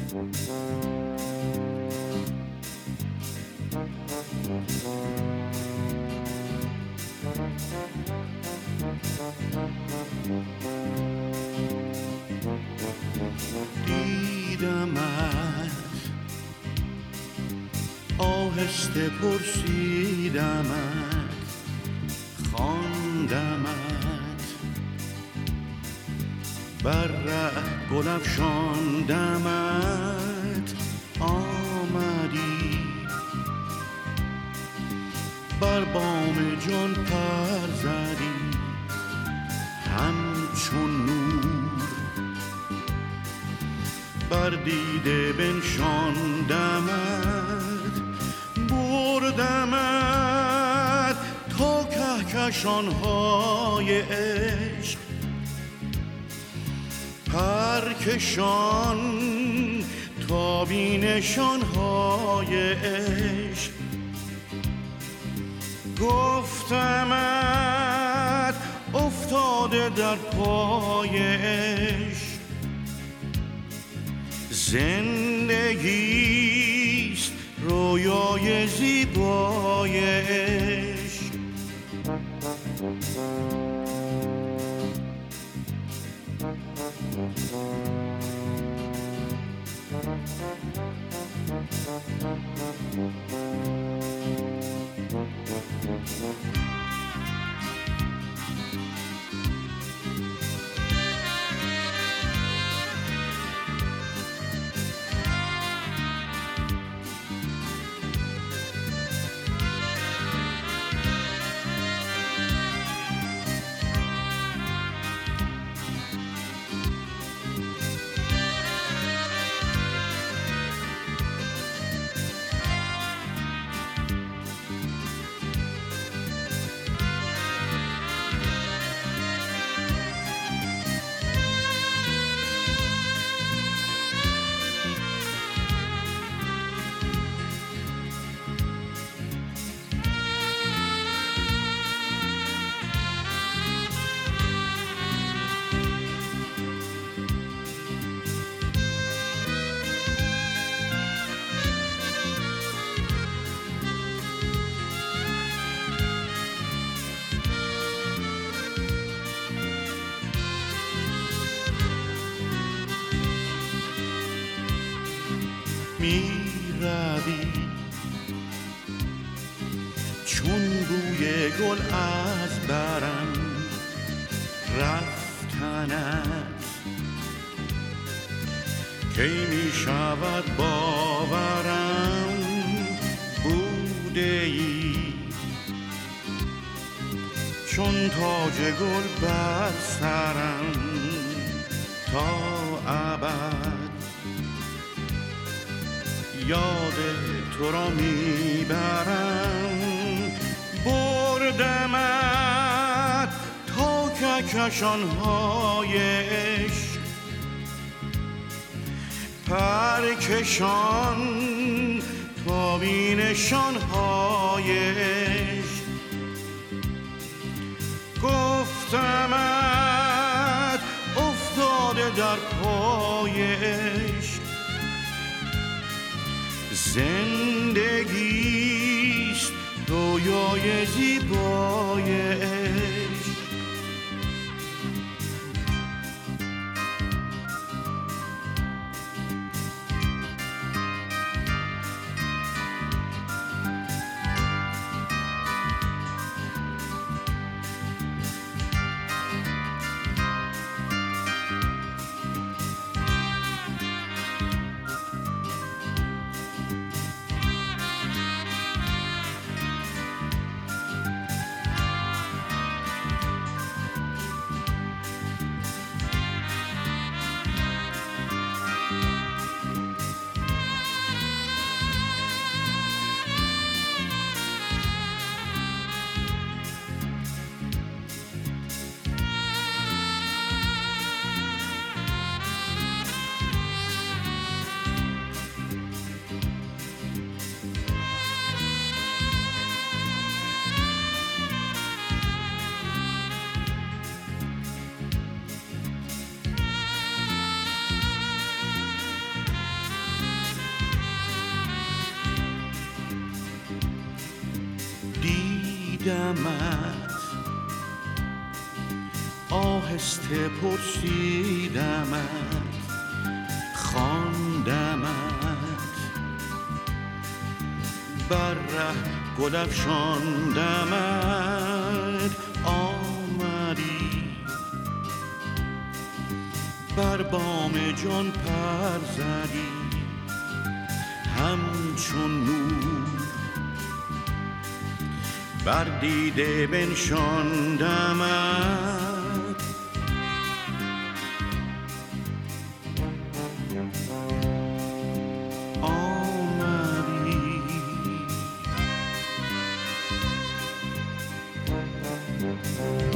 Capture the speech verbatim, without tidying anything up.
دیدمت آهسته پرسیدمت خواندمت بر ره گل افشاندمت آمدی بر بام جان پر زدی همچون نور بر دیده بنشاندمت بردمت تا کهکشان‌های عشق پرکشان تا بینشان‌های عشق گفتمت افتاده در پای عشق زندگیست رویای زیبای عشق می روی چون بوی گل از برم رفتنت کی می شود باورم بوده ای چون تاج گل بر سرم تا ابد یاد تو را میبرم بردمت تا کهکشان‌های عشق پرکشان تا بینشان‌های عشق گفتمت افتاده در پای عشق زندگیست رویای زیبای عشق دیدمت آهسته پرسیدمت خواندمت بر ره گل افشاندمت آمدی بر بام جان پر زدی همچون نور بر دیده بنشاندمت آمدی